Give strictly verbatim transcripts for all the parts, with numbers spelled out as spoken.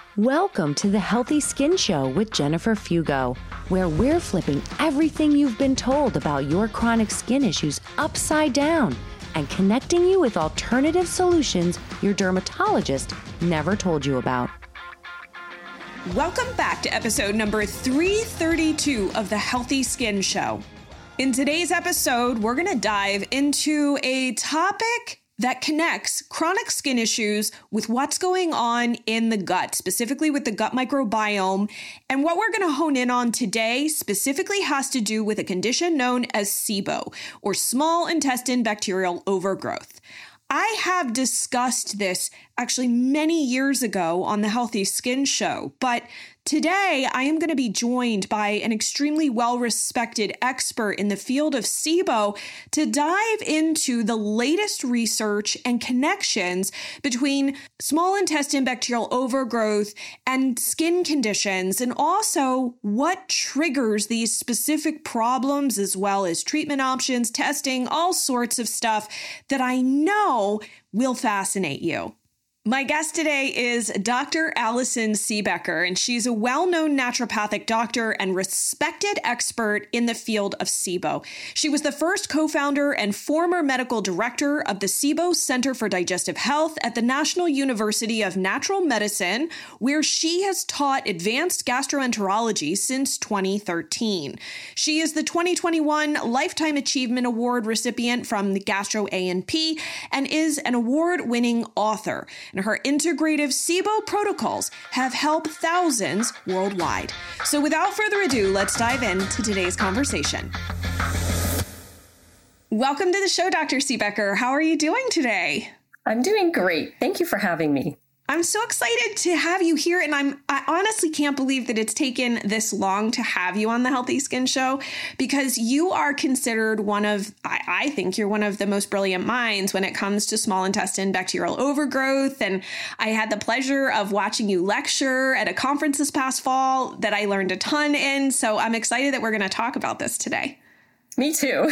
Welcome to the Healthy Skin Show with Jennifer Fugo, where we're flipping everything you've been told about your chronic skin issues upside down and connecting you with alternative solutions your dermatologist never told you about. Welcome back to episode number three thirty-two of the Healthy Skin Show. In today's episode, we're going to dive into a topic that connects chronic skin issues with what's going on in the gut, specifically with the gut microbiome. And what we're going to hone in on today specifically has to do with a condition known as SIBO, or small intestine bacterial overgrowth. I have discussed this actually many years ago on the Healthy Skin Show, but today I am going to be joined by an extremely well-respected expert in the field of SIBO to dive into the latest research and connections between small intestine bacterial overgrowth and skin conditions, and also what triggers these specific problems, as well as treatment options, testing, all sorts of stuff that I know will fascinate you. My guest today is Doctor Alison Siebecker, and she's a well-known naturopathic doctor and respected expert in the field of SIBO. She was the first co-founder and former medical director of the SIBO Center for Digestive Health at the National University of Natural Medicine, where she has taught advanced gastroenterology since twenty thirteen. She is the twenty twenty-one Lifetime Achievement Award recipient from the Gastro A and P and is an award-winning author. And her integrative SIBO protocols have helped thousands worldwide. So without further ado, let's dive into today's conversation. Welcome to the show, Doctor Siebecker. How are you doing today? I'm doing great. Thank you for having me. I'm so excited to have you here, and I'm I honestly can't believe that it's taken this long to have you on the Healthy Skin Show, because you are considered one of, I, I think you're one of the most brilliant minds when it comes to small intestine bacterial overgrowth. And I had the pleasure of watching you lecture at a conference this past fall that I learned a ton in. So I'm excited that we're going to talk about this today. Me too.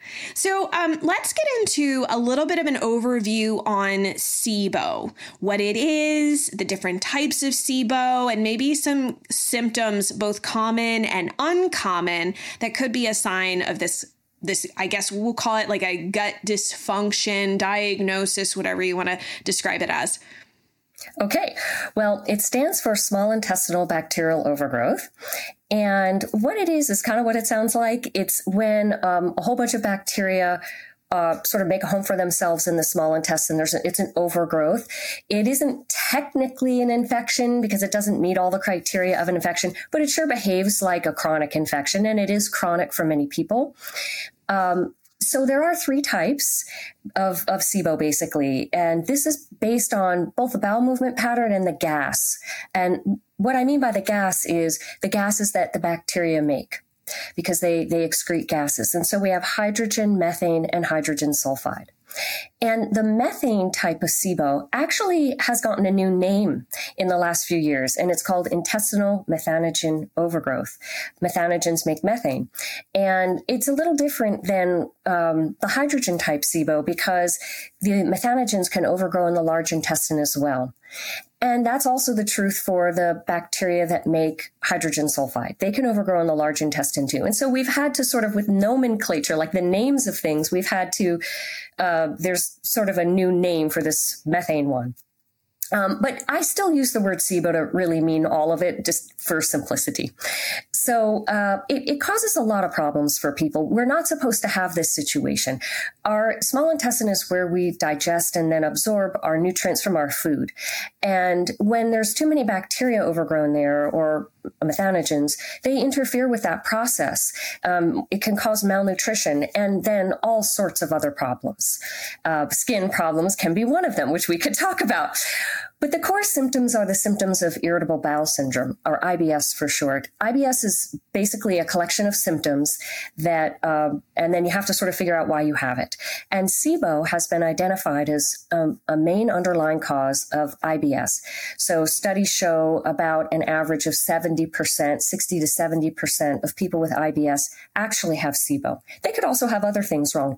So um, let's get into a little bit of an overview on SIBO, what it is, the different types of SIBO, and maybe some symptoms, both common and uncommon, that could be a sign of this, this, I guess we'll call it like a gut dysfunction diagnosis, whatever you want to describe it as. Okay, well, it stands for small intestinal bacterial overgrowth. And what it is, is kind of what it sounds like. It's when um, a whole bunch of bacteria uh, sort of make a home for themselves in the small intestine. There's a, it's an overgrowth. It isn't technically an infection because it doesn't meet all the criteria of an infection, but it sure behaves like a chronic infection, and it is chronic for many people. Um, So there are three types of, of SIBO, basically, and this is based on both the bowel movement pattern and the gas. And what I mean by the gas is the gases that the bacteria make, because they, they excrete gases. And so we have hydrogen, methane, and hydrogen sulfide. And the methane type of SIBO actually has gotten a new name in the last few years, and it's called intestinal methanogen overgrowth. Methanogens make methane. And it's a little different than um, the hydrogen type SIBO because the methanogens can overgrow in the large intestine as well. And that's also the truth for the bacteria that make hydrogen sulfide. They can overgrow in the large intestine too. And so we've had to sort of, with nomenclature, like the names of things, we've had to, uh, there's sort of a new name for this methane one. Um, but I still use the word SIBO to really mean all of it, just for simplicity. So uh, it, it causes a lot of problems for people. We're not supposed to have this situation. Our small intestine is where we digest and then absorb our nutrients from our food. And when there's too many bacteria overgrown there, or methanogens, they interfere with that process. Um, it can cause malnutrition and then all sorts of other problems. Uh, skin problems can be one of them, which we could talk about. But the core symptoms are the symptoms of irritable bowel syndrome, or I B S for short. I B S is basically a collection of symptoms that, uh, and then you have to sort of figure out why you have it. And SIBO has been identified as um, a main underlying cause of I B S. So studies show about an average of seventy percent, sixty to seventy percent of people with I B S actually have SIBO. They could also have other things wrong too.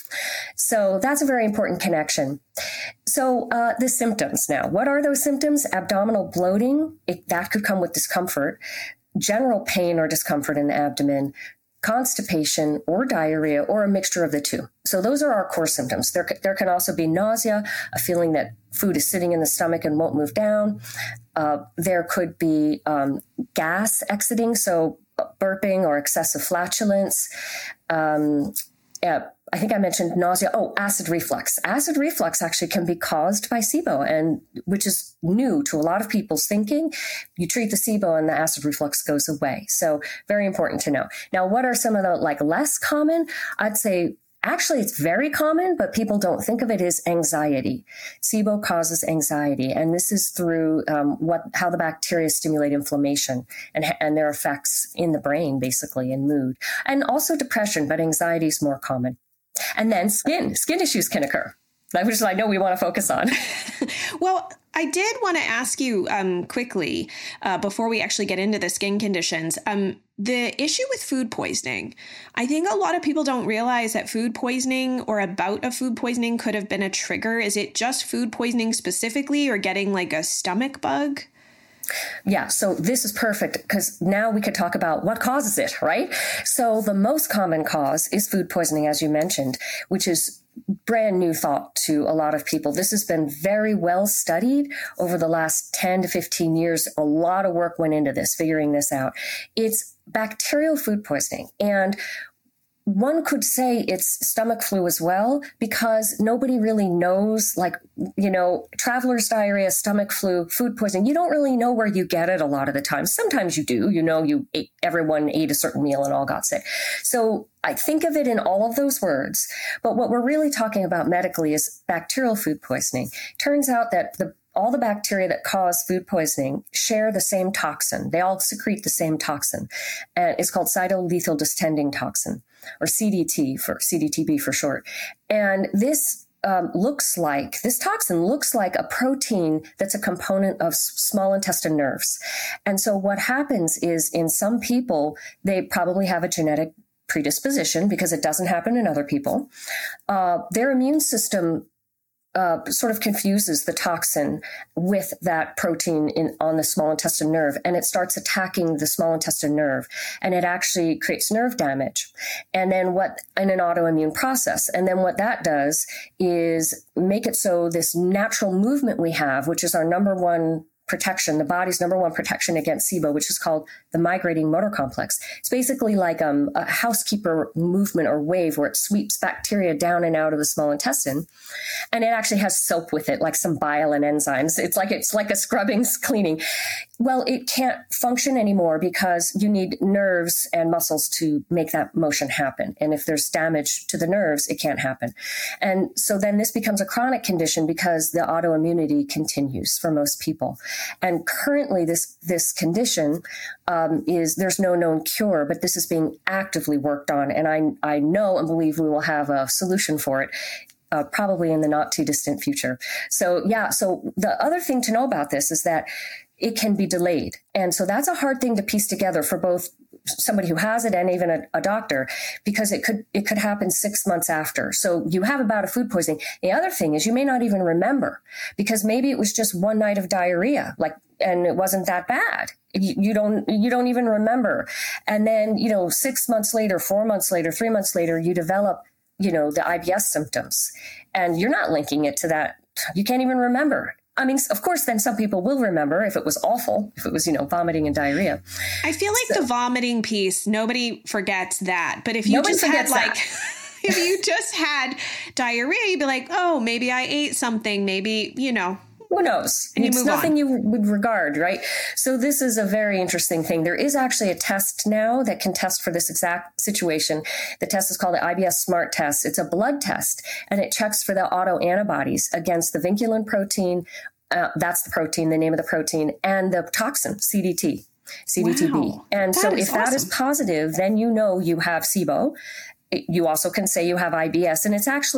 So that's a very important connection. So uh, the symptoms now, what are those symptoms? Abdominal bloating, it, that could come with discomfort, general pain or discomfort in the abdomen, constipation or diarrhea, or a mixture of the two. So those are our core symptoms. There, there can also be nausea, a feeling that food is sitting in the stomach and won't move down. Uh, there could be um, gas exiting, so burping or excessive flatulence. Um, uh, I think I mentioned nausea. Oh, acid reflux. Acid reflux actually can be caused by SIBO, and which is new to a lot of people's thinking. You treat the SIBO and the acid reflux goes away. So very important to know. Now, what are some of the like less common? I'd say actually it's very common, but people don't think of it as anxiety. SIBO causes anxiety, and this is through um, what how the bacteria stimulate inflammation and, and their effects in the brain, basically, and mood. And also depression, but anxiety is more common. And then skin, skin issues can occur, which I know we want to focus on. Well, I did want to ask you um, quickly, uh, before we actually get into the skin conditions, um, the issue with food poisoning. I think a lot of people don't realize that food poisoning or a bout of food poisoning could have been a trigger. Is it just food poisoning specifically, or getting like a stomach bug? Yeah, so this is perfect because now we could talk about what causes it, right? So the most common cause is food poisoning, as you mentioned, which is brand new thought to a lot of people. This has been very well studied over the last ten to fifteen years. A lot of work went into this, figuring this out. It's bacterial food poisoning. And one could say it's stomach flu as well, because nobody really knows, like, you know, traveler's diarrhea, stomach flu, food poisoning. You don't really know where you get it a lot of the time. Sometimes you do, you know, you ate, everyone ate a certain meal and all got sick. So I think of it in all of those words. But what we're really talking about medically is bacterial food poisoning. Turns out that the all the bacteria that cause food poisoning share the same toxin. They all secrete the same toxin. And it's called cytolethal distending toxin, or C D T for C D T B for short. And this um, looks like, this toxin looks like a protein that's a component of s- small intestine nerves. And so what happens is, in some people, they probably have a genetic predisposition because it doesn't happen in other people. Uh, their immune system Uh, sort of confuses the toxin with that protein in on the small intestine nerve, and it starts attacking the small intestine nerve, and it actually creates nerve damage. And then what in an autoimmune process, and then what that does is make it so this natural movement we have, which is our number one protection, the body's number one protection against SIBO, which is called the migrating motor complex. It's basically like um, a housekeeper movement or wave where it sweeps bacteria down and out of the small intestine. And it actually has soap with it, like some bile and enzymes. It's like, it's like a scrubbing, cleaning. Well, it can't function anymore because you need nerves and muscles to make that motion happen. And if there's damage to the nerves, it can't happen. And so then this becomes a chronic condition because the autoimmunity continues for most people. And currently this, this condition um, is, there's no known cure, but this is being actively worked on. And I, I know and believe we will have a solution for it. Uh, probably in the not too distant future. So yeah, so the other thing to know about this is that it can be delayed. And so that's a hard thing to piece together for both somebody who has it and even a, a doctor, because it could it could happen six months after. So you have a bout of food poisoning. The other thing is you may not even remember, because maybe it was just one night of diarrhea, like, and it wasn't that bad. You, you don't you don't even remember. And then, you know, six months later, four months later, three months later, you develop, you know, the I B S symptoms, and you're not linking it to that. You can't even remember. I mean, of course, then some people will remember if it was awful, if it was, you know, vomiting and diarrhea. I feel like so, the vomiting piece, nobody forgets that. But if you just had like, if you just had diarrhea, you'd be like, oh, maybe I ate something, maybe, you know. Who knows? And you it's move nothing on. You would regard, right? So this is a very interesting thing. There is actually a test now that can test for this exact situation. The test is called the I B S SMART test. It's a blood test, and it checks for the autoantibodies against the vinculin protein. Uh, that's the protein, the name of the protein, and the toxin, C D T, C D T B. Wow, and so if awesome. that is positive, then you know you have SIBO. You also can say you have I B S, and it's actually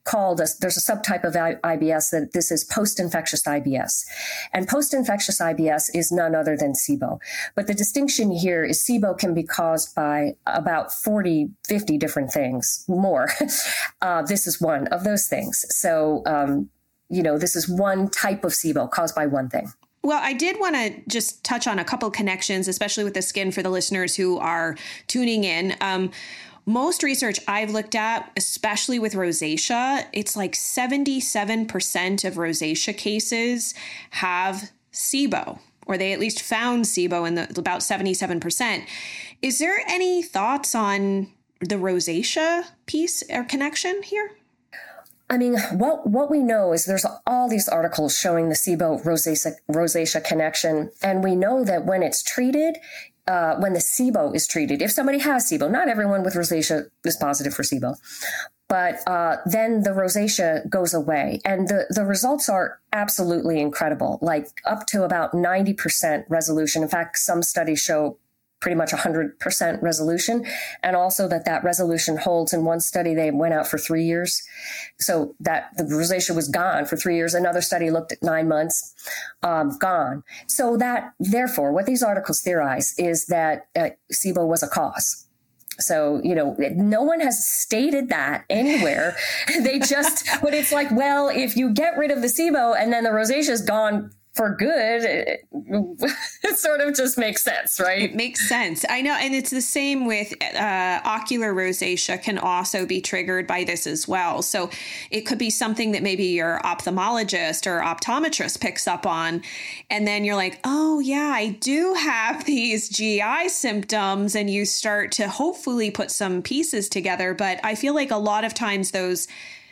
called, a, there's a subtype of I B S that this is post-infectious I B S. And post-infectious I B S is none other than SIBO. But the distinction here is SIBO can be caused by about forty, fifty different things, more. uh, this is one of those things. So, um, you know, this is one type of SIBO caused by one thing. Well, I did want to just touch on a couple connections, especially with the skin for the listeners who are tuning in. Um, most research I've looked at, especially with rosacea, it's like seventy-seven percent of rosacea cases have SIBO, or they at least found SIBO in the, about seventy-seven percent. Is there any thoughts on the rosacea piece or connection here? I mean, what what we know is there's all these articles showing the SIBO rosacea, rosacea connection. And we know that when it's treated, uh, when the SIBO is treated, if somebody has SIBO, not everyone with rosacea is positive for SIBO, but uh, then the rosacea goes away. And the, the results are absolutely incredible, like up to about ninety percent resolution. In fact, some studies show pretty much one hundred percent resolution, and also that that resolution holds. In one study, they went out for three years. So that the rosacea was gone for three years. Another study looked at nine months, um, gone. So that, therefore, what these articles theorize is that uh, SIBO was a cause. So, you know, no one has stated that anywhere. They just, but it's like, well, if you get rid of the SIBO and then the rosacea is gone for good, it, it sort of just makes sense, right? It makes sense. I know. And it's the same with uh, ocular rosacea can also be triggered by this as well. So it could be something that maybe your ophthalmologist or optometrist picks up on. And then you're like, oh, yeah, I do have these G I symptoms. And you start to hopefully put some pieces together. But I feel like a lot of times those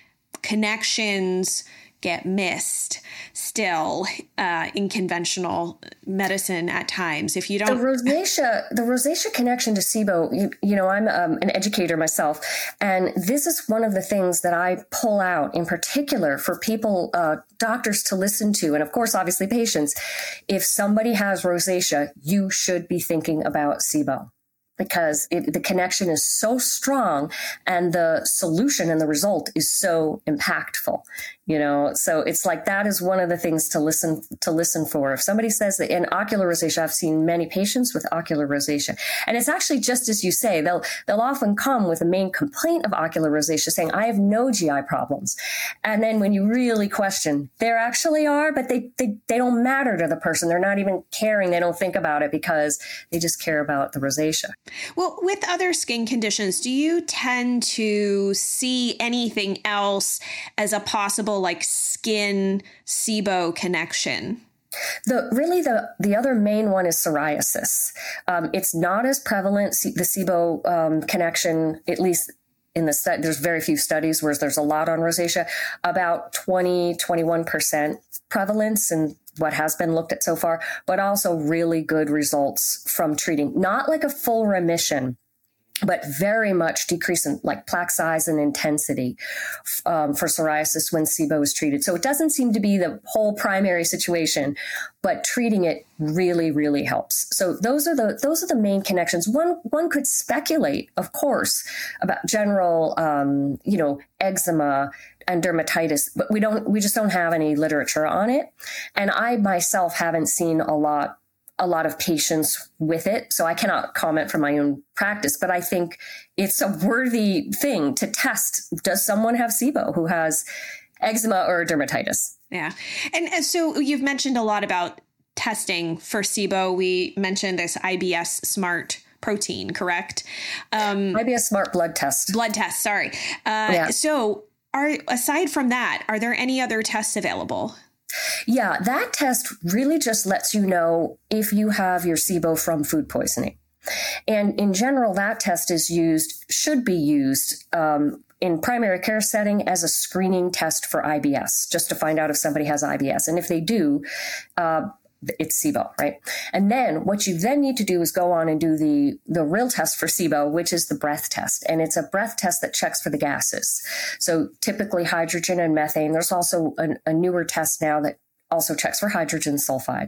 connections get missed still uh, in conventional medicine at times. If you don't, the rosacea, the rosacea connection to SIBO, you, you know, I'm um, an educator myself, and this is one of the things that I pull out in particular for people, uh, doctors to listen to, and of course, obviously patients. If somebody has rosacea, you should be thinking about SIBO, because it, the connection is so strong and the solution and the result is so impactful, you know? So it's like, that is one of the things to listen, to listen for. If somebody says that in ocular rosacea, I've seen many patients with ocular rosacea, and it's actually just as you say, they'll, they'll often come with a main complaint of ocular rosacea saying, I have no G I problems. And then when you really question, there actually are, but they, they, they don't matter to the person. They're not even caring. They don't think about it because they just care about the rosacea. Well, with other skin conditions, do you tend to see anything else as a possible like skin SIBO connection? The really the the other main one is psoriasis. Um, it's not as prevalent, the SIBO um, connection, at least in the study. There's very few studies, whereas there's a lot on rosacea, about twenty, twenty-one percent prevalence and what has been looked at so far, but also really good results from treating, not like a full remission, but very much decrease in like plaque size and intensity um, for psoriasis when SIBO is treated. So it doesn't seem to be the whole primary situation, but treating it really, really helps. So those are the those are the main connections. One one could speculate, of course, about general, um, you know, eczema and dermatitis, but we don't. We just don't have any literature on it, and I myself haven't seen a lot. a lot of patients with it. So I cannot comment from my own practice, but I think it's a worthy thing to test. Does someone have SIBO who has eczema or dermatitis? Yeah. And, and so you've mentioned a lot about testing for SIBO. We mentioned this I B S Smart protein, correct? Um, I B S Smart blood test. Blood test, sorry. Uh, yeah. So are aside from that, are there any other tests available? Yeah, that test really just lets you know if you have your SIBO from food poisoning. And in general, that test is used, should be used um, in primary care setting as a screening test for I B S, just to find out if somebody has I B S. And if they do, uh, it's SIBO, right? And then what you then need to do is go on and do the, the real test for SIBO, which is the breath test. And it's a breath test that checks for the gases. So typically hydrogen and methane. There's also a, a newer test now that also checks for hydrogen sulfide.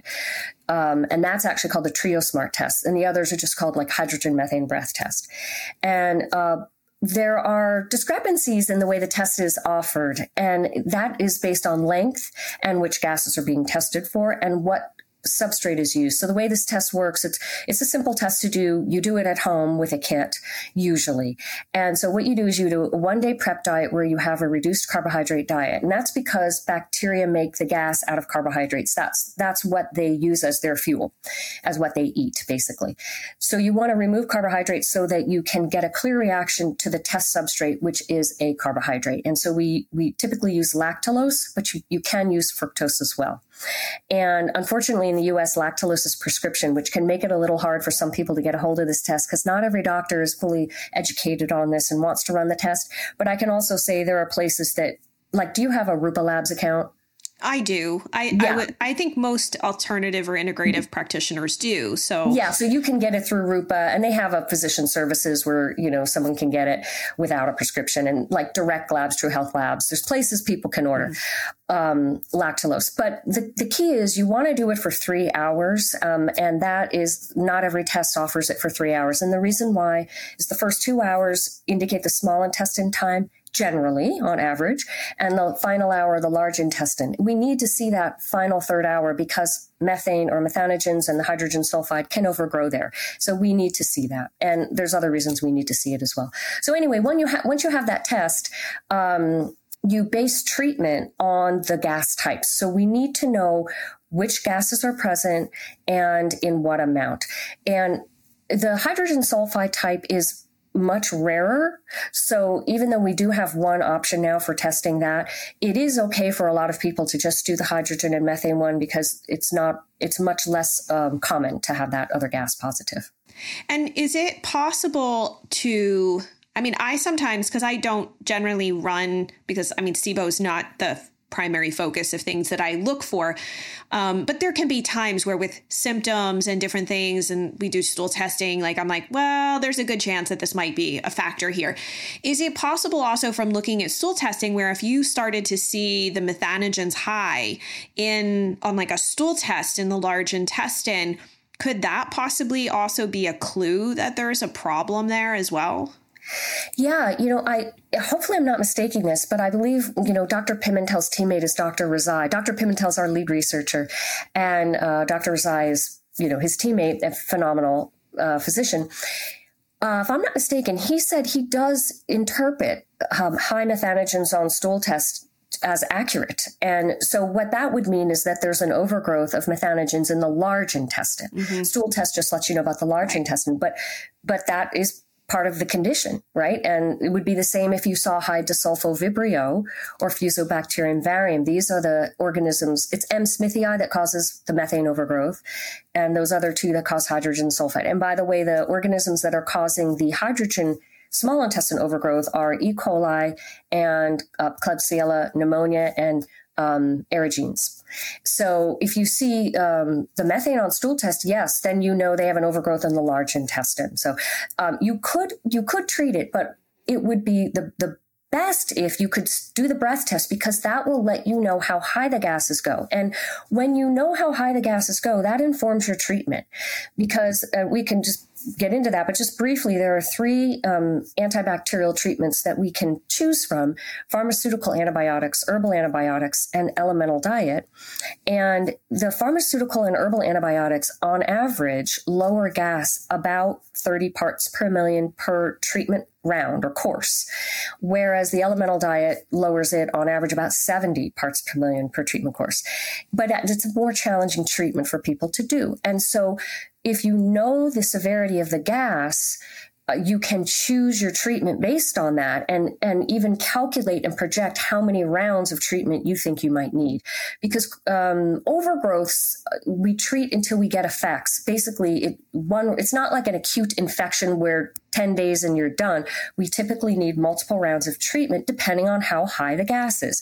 Um, and that's actually called the TrioSmart test. And the others are just called like hydrogen methane breath test. And uh, there are discrepancies in the way the test is offered, and that is based on length and which gases are being tested for and what substrate is used. So the way this test works, it's it's a simple test to do. You do it at home with a kit, usually. And so what you do is you do a one-day prep diet where you have a reduced carbohydrate diet. And that's because bacteria make the gas out of carbohydrates. That's that's what they use as their fuel, as what they eat, basically. So you want to remove carbohydrates so that you can get a clear reaction to the test substrate, which is a carbohydrate. And so we we typically use lactulose, but you, you can use fructose as well. And unfortunately, in the U S, lactulose is prescription, which can make it a little hard for some people to get a hold of this test because not every doctor is fully educated on this and wants to run the test. But I can also say there are places that, like, do you have a Rupa Labs account? I do. I, yeah. I would. I think most alternative or integrative mm-hmm. practitioners do. So yeah, so you can get it through Rupa, and they have a physician services where you know someone can get it without a prescription, and like Direct Labs, True Health Labs. There's places people can order mm-hmm. um, lactulose, but the the key is you want to do it for three hours, um, and that is not every test offers it for three hours. And the reason why is the first two hours indicate the small intestine time, generally, on average, and the final hour, the large intestine. We need to see that final third hour because methane or methanogens and the hydrogen sulfide can overgrow there. So we need to see that. And there's other reasons we need to see it as well. So anyway, when you ha- once you have that test, um, you base treatment on the gas types. So we need to know which gases are present and in what amount. And the hydrogen sulfide type is much rarer. So even though we do have one option now for testing that, it is okay for a lot of people to just do the hydrogen and methane one because it's not, it's much less um, common to have that other gas positive. And is it possible to, I mean, I sometimes, because I don't generally run, because I mean, SIBO is not the primary focus of things that I look for. Um, but there can be times where with symptoms and different things, and we do stool testing, like I'm like, well, there's a good chance that this might be a factor here. Is it possible also from looking at stool testing where if you started to see the methanogens high in on like a stool test in the large intestine, could that possibly also be a clue that there's a problem there as well? Yeah, you know, I hopefully I'm not mistaking this, but I believe, you know, Doctor Pimentel's teammate is Doctor Rezai. Doctor Pimentel's our lead researcher, and uh, Doctor Rezai is, you know, his teammate, a phenomenal uh, physician. Uh, if I'm not mistaken, he said he does interpret um, high methanogens on stool tests as accurate. And so what that would mean is that there's an overgrowth of methanogens in the large intestine. Mm-hmm. Stool test just lets you know about the large right. intestine, but but that is part of the condition, right? And it would be the same if you saw high desulfovibrio or Fusobacterium varium. These are the organisms. It's M. smithii that causes the methane overgrowth, and those other two that cause hydrogen sulfide. And by the way, the organisms that are causing the hydrogen small intestine overgrowth are E. coli and uh, Klebsiella pneumonia and um, aerogenes. So if you see um, the methane on stool test, yes, then you know they have an overgrowth in the large intestine. So um, you could you could treat it, but it would be the the best if you could do the breath test because that will let you know how high the gases go. And when you know how high the gases go, that informs your treatment because uh, we can just get into that. But just briefly, there are three um, antibacterial treatments that we can choose from: pharmaceutical antibiotics, herbal antibiotics, and elemental diet. And the pharmaceutical and herbal antibiotics, on average, lower gas about thirty parts per million per treatment round or course, whereas the elemental diet lowers it on average about seventy parts per million per treatment course. But it's a more challenging treatment for people to do. And so if you know the severity of the gas, uh, you can choose your treatment based on that and, and even calculate and project how many rounds of treatment you think you might need. Because um, overgrowths, we treat until we get effects. Basically, it, one, it's not like an acute infection where ten days and you're done. We typically need multiple rounds of treatment depending on how high the gas is.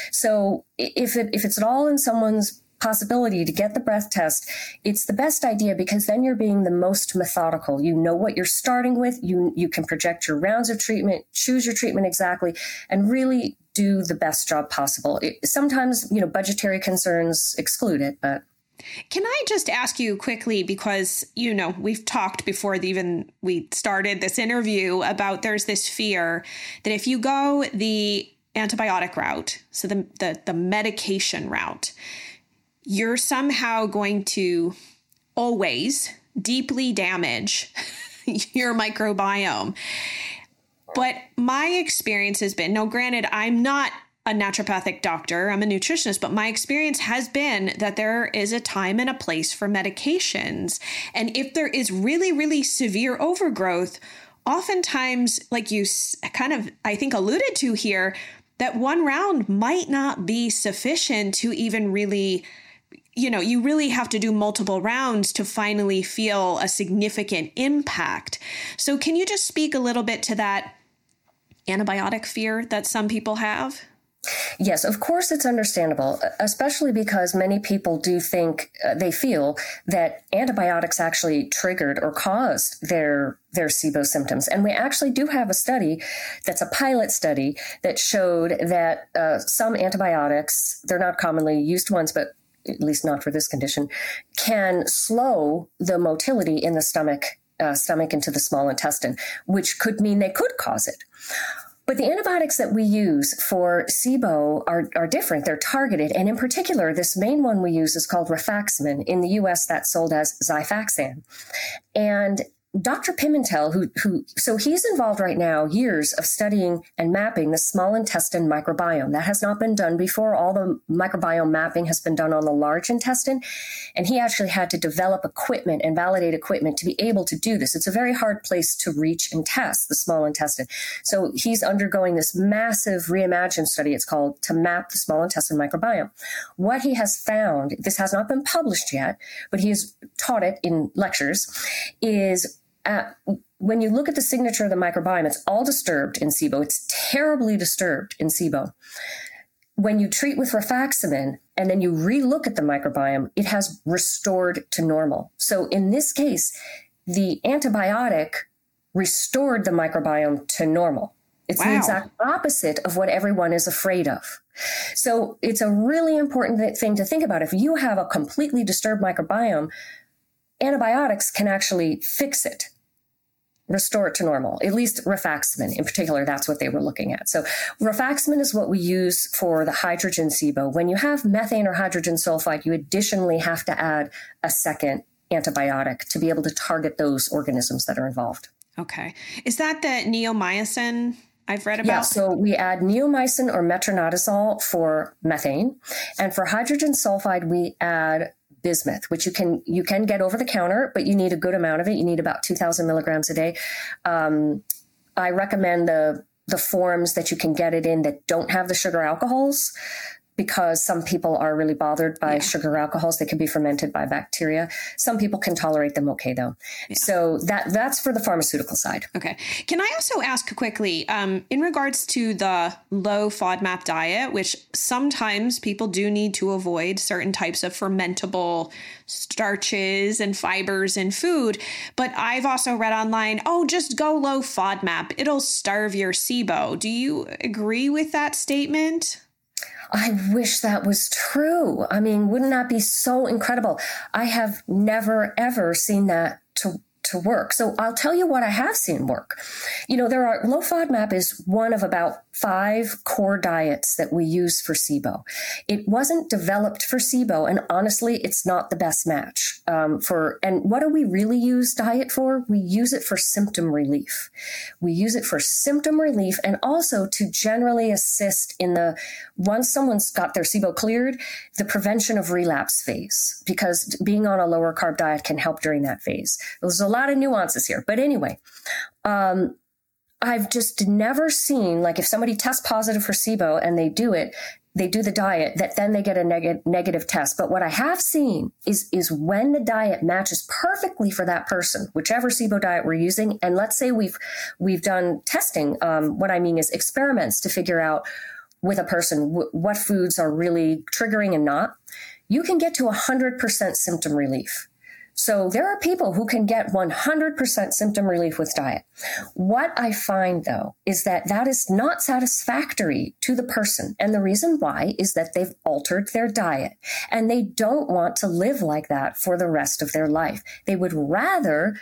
So if it, if it's at all in someone's possibility to get the breath test, it's the best idea because then you're being the most methodical. You know what you're starting with. You you can project your rounds of treatment, choose your treatment exactly, and really do the best job possible. It, sometimes, you know, budgetary concerns exclude it, but Can I just ask you quickly, because, you know, we've talked before even we started this interview about there's this fear that if you go the antibiotic route, so the, the, the medication route, you're somehow going to always deeply damage your microbiome. But my experience has been, now granted, I'm not a naturopathic doctor, I'm a nutritionist, but my experience has been that there is a time and a place for medications. And if there is really, really severe overgrowth, oftentimes, like you kind of, I think, alluded to here, that one round might not be sufficient to even really, you know, you really have to do multiple rounds to finally feel a significant impact. So can you just speak a little bit to that antibiotic fear that some people have? Yes, of course, it's understandable, especially because many people do think, uh, they feel that antibiotics actually triggered or caused their their SIBO symptoms. And we actually do have a study that's a pilot study that showed that uh, some antibiotics, they're not commonly used ones, but at least not for this condition, can slow the motility in the stomach, uh, stomach into the small intestine, which could mean they could cause it. But the antibiotics that we use for SIBO are, are different. They're targeted. And in particular, this main one we use is called rifaximin. In the U S, that's sold as Xifaxan. And Doctor Pimentel, who, who, so he's involved right now, years of studying and mapping the small intestine microbiome. That has not been done before. All the microbiome mapping has been done on the large intestine. And he actually had to develop equipment and validate equipment to be able to do this. It's a very hard place to reach and test the small intestine. So he's undergoing this massive reimagined study. It's called To Map the Small Intestine Microbiome. What he has found, this has not been published yet, but he has taught it in lectures, is Uh, when you look at the signature of the microbiome, it's all disturbed in SIBO. It's terribly disturbed in SIBO. When you treat with rifaximin and then you relook at the microbiome, it has restored to normal. So in this case, the antibiotic restored the microbiome to normal. It's wow. the exact opposite of what everyone is afraid of. So it's a really important thing to think about. If you have a completely disturbed microbiome, antibiotics can actually fix it, restore it to normal. At least rifaximin in particular, that's what they were looking at. So rifaximin is what we use for the hydrogen SIBO. When you have methane or hydrogen sulfide, you additionally have to add a second antibiotic to be able to target those organisms that are involved. Okay. Is that the neomycin I've read about? Yeah, so we add neomycin or metronidazole for methane. And for hydrogen sulfide, we add bismuth, which you can you can get over the counter, but you need a good amount of it. You need about two thousand milligrams a day. Um, I recommend the the forms that you can get it in that don't have the sugar alcohols, because some people are really bothered by yeah. sugar alcohols. They can be fermented by bacteria. Some people can tolerate them okay, though. Yeah. So that that's for the pharmaceutical side. Okay. Can I also ask quickly, um, in regards to the low FODMAP diet, which sometimes people do need to avoid certain types of fermentable starches and fibers in food, but I've also read online, oh, just go low FODMAP. It'll starve your SIBO. Do you agree with that statement? I wish that was true. I mean, wouldn't that be so incredible? I have never, ever seen that to to work. So I'll tell you what I have seen work. You know, there are low FODMAP is one of about five core diets that we use for SIBO. It wasn't developed for SIBO, and honestly, it's not the best match um, for. And what do we really use diet for? We use it for symptom relief. We use it for symptom relief, and also to generally assist in the once someone's got their SIBO cleared, the prevention of relapse phase, because being on a lower carb diet can help during that phase. There's a lot of nuances here. But anyway, um, I've just never seen, like if somebody tests positive for SIBO and they do it, they do the diet, that then they get a neg- negative test. But what I have seen is, is when the diet matches perfectly for that person, whichever SIBO diet we're using, and let's say we've, we've done testing, um, what I mean is experiments to figure out with a person w- what foods are really triggering and not, you can get to one hundred percent symptom relief. So there are people who can get one hundred percent symptom relief with diet. What I find, though, is that that is not satisfactory to the person. And the reason why is that they've altered their diet and they don't want to live like that for the rest of their life. They would rather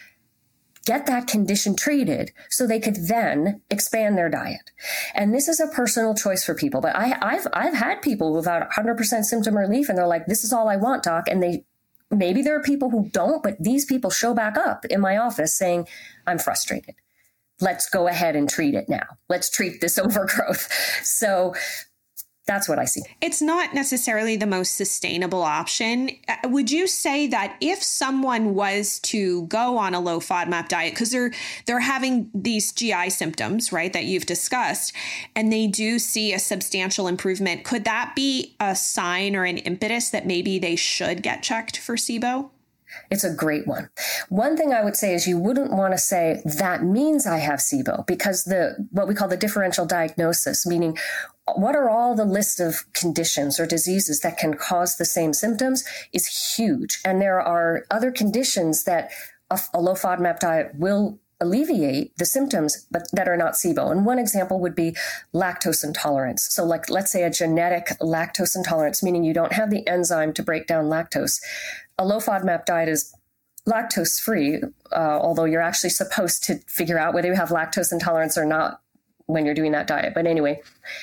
get that condition treated so they could then expand their diet. And this is a personal choice for people. But I, I've, I've had people who've had one hundred percent symptom relief and they're like, this is all I want, doc. And they Maybe there are people who don't, but these people show back up in my office saying, I'm frustrated. Let's go ahead and treat it now. Let's treat this overgrowth. So that's what I see. It's not necessarily the most sustainable option. Would you say that if someone was to go on a low FODMAP diet, because they're they're having these G I symptoms, right, that you've discussed, and they do see a substantial improvement, could that be a sign or an impetus that maybe they should get checked for SIBO? It's a great one. One thing I would say is you wouldn't want to say that means I have SIBO, because the what we call the differential diagnosis, meaning what are all the list of conditions or diseases that can cause the same symptoms, is huge. And there are other conditions that a, a low FODMAP diet will alleviate the symptoms, but that are not SIBO. And one example would be lactose intolerance. So like, let's say a genetic lactose intolerance, meaning you don't have the enzyme to break down lactose. A low FODMAP diet is lactose free, uh, although you're actually supposed to figure out whether you have lactose intolerance or not when you're doing that diet. But anyway,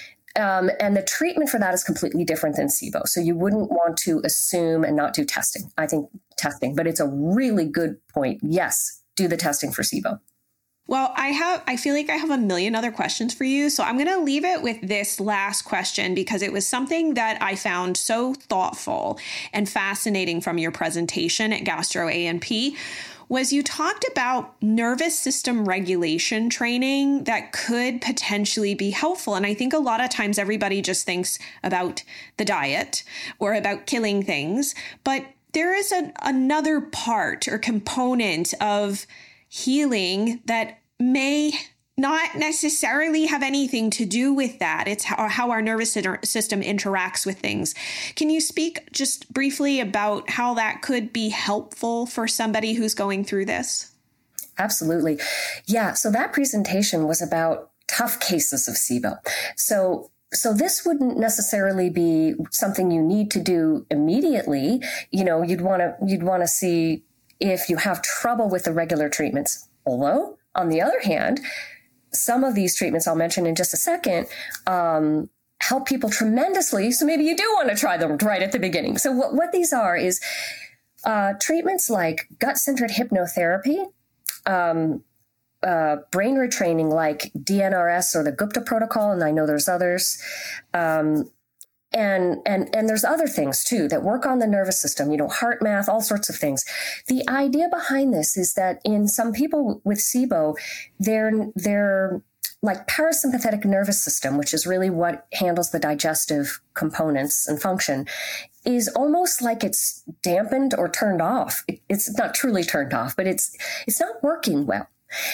um, and the treatment for that is completely different than SIBO. So you wouldn't want to assume and not do testing. I think testing, but it's a really good point. Yes, do the testing for SIBO. Well, I have, I feel like I have a million other questions for you. So I'm going to leave it with this last question because it was something that I found so thoughtful and fascinating from your presentation at Gastro A N P. Was you talked about nervous system regulation training that could potentially be helpful. And I think a lot of times everybody just thinks about the diet or about killing things, but there is a, another part or component of healing that may not necessarily have anything to do with that. It's how, how our nervous system interacts with things. Can you speak just briefly about how that could be helpful for somebody who's going through this? Absolutely. Yeah. So that presentation was about tough cases of SIBO. So So this wouldn't necessarily be something you need to do immediately. You know, you'd want to, you'd want to see if you have trouble with the regular treatments. Although, on the other hand, some of these treatments I'll mention in just a second, um, help people tremendously. So maybe you do want to try them right at the beginning. So what, what these are is uh, treatments like gut-centered hypnotherapy, um, uh, brain retraining like D N R S or the Gupta protocol, and I know there's others. Um, And, and, and there's other things too that work on the nervous system, you know, heart math, all sorts of things. The idea behind this is that in some people with SIBO, their, their like parasympathetic nervous system, which is really what handles the digestive components and function, is almost like it's dampened or turned off. It, it's not truly turned off, but it's, it's not working well.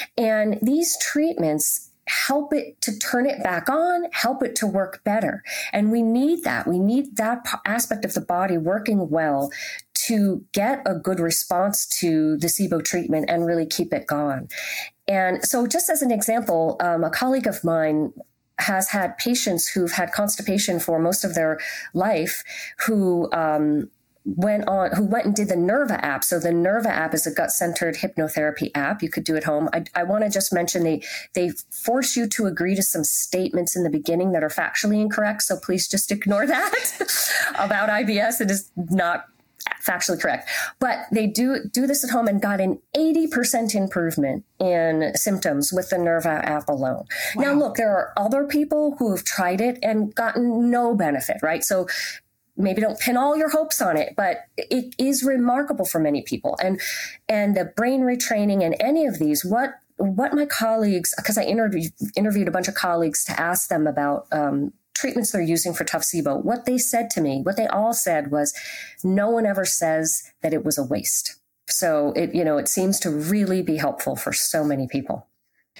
And these treatments help it to turn it back on, help it to work better. And we need that. We need that aspect of the body working well to get a good response to the SIBO treatment and really keep it gone. And so just as an example, um, a colleague of mine has had patients who've had constipation for most of their life who, um, went on, who went and did the Nerva app. So the Nerva app is a gut-centered hypnotherapy app. You could do at home. I, I want to just mention they, they force you to agree to some statements in the beginning that are factually incorrect. So please just ignore that about I B S. It is not factually correct, but they do do this at home and got an eighty percent improvement in symptoms with the Nerva app alone. Wow. Now, look, there are other people who have tried it and gotten no benefit, right? So maybe don't pin all your hopes on it, but it is remarkable for many people. And and the brain retraining and any of these, what what my colleagues, because I interviewed interviewed a bunch of colleagues to ask them about um, treatments they're using for tough SIBO, what they said to me, what they all said was, no one ever says that it was a waste. So it, you know, it seems to really be helpful for so many people.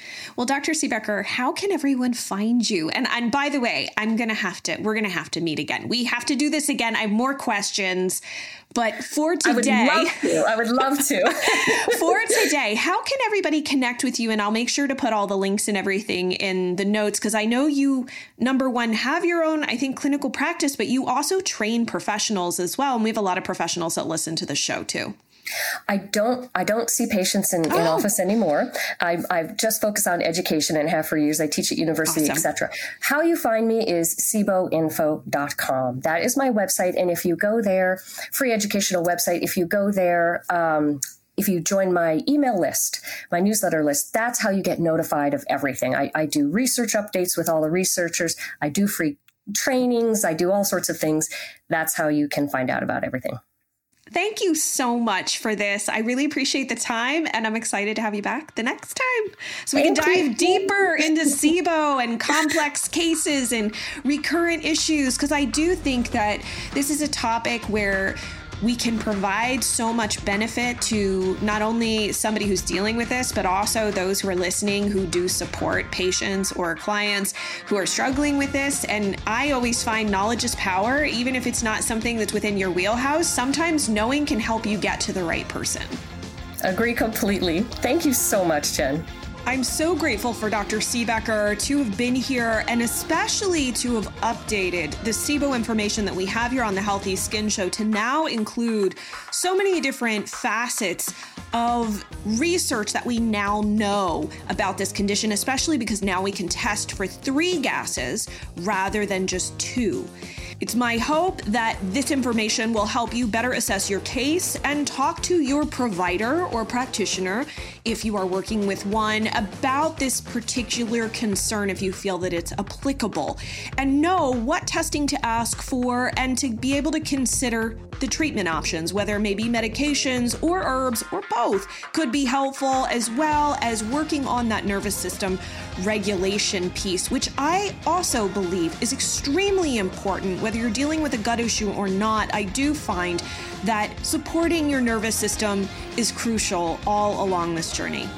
Well, Doctor Siebecker, how can everyone find you? And and by the way, I'm going to have to, we're going to have to meet again. We have to do this again. I have more questions, but for today, I would love to. I would love to. For today, how can everybody connect with you? And I'll make sure to put all the links and everything in the notes, because I know you, number one, have your own, I think, clinical practice, but you also train professionals as well. And we have a lot of professionals that listen to the show too. I don't I don't see patients in, oh. in office anymore. I, I've just focused on education and have for years. I teach at university, Awesome. et cetera. How you find me is sibo info dot com. That is my website. And if you go there, free educational website, if you go there, um, if you join my email list, my newsletter list, that's how you get notified of everything. I, I do research updates with all the researchers. I do free trainings. I do all sorts of things. That's how you can find out about everything. Thank you so much for this. I really appreciate the time, and I'm excited to have you back the next time so we Thank can dive you. deeper into SIBO and complex cases and recurrent issues, because I do think that this is a topic where we can provide so much benefit to not only somebody who's dealing with this, but also those who are listening who do support patients or clients who are struggling with this. And I always find knowledge is power, even if it's not something that's within your wheelhouse. Sometimes knowing can help you get to the right person. Agree completely. Thank you so much, Jen. I'm so grateful for Doctor Siebecker to have been here, and especially to have updated the SIBO information that we have here on the Healthy Skin Show to now include so many different facets of research that we now know about this condition, especially because now we can test for three gases rather than just two. It's my hope that this information will help you better assess your case and talk to your provider or practitioner if you are working with one about this particular concern, if you feel that it's applicable, and know what testing to ask for and to be able to consider the treatment options, whether maybe medications or herbs or both could be helpful, as well as working on that nervous system regulation piece, which I also believe is extremely important. Whether you're dealing with a gut issue or not, I do find that supporting your nervous system is crucial all along this journey.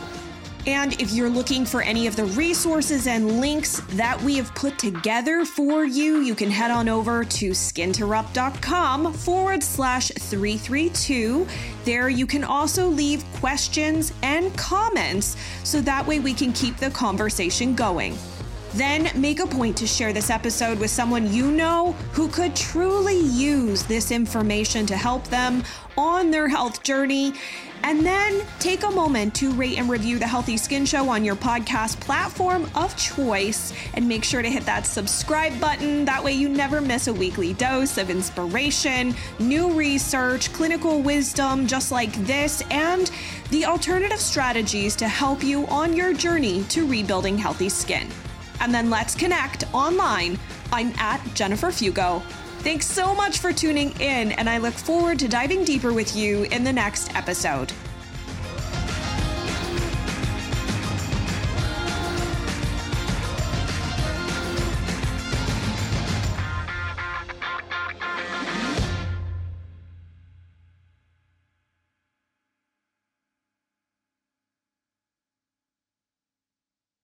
And if you're looking for any of the resources and links that we have put together for you, you can head on over to skinterrupt.com forward slash 332. There you can also leave questions and comments so that way we can keep the conversation going. Then make a point to share this episode with someone you know who could truly use this information to help them on their health journey. And then take a moment to rate and review the Healthy Skin Show on your podcast platform of choice, and make sure to hit that subscribe button. That way you never miss a weekly dose of inspiration, new research, clinical wisdom just like this, and the alternative strategies to help you on your journey to rebuilding healthy skin. And then let's connect online. I'm at Jennifer Fugo. Thanks so much for tuning in, and I look forward to diving deeper with you in the next episode.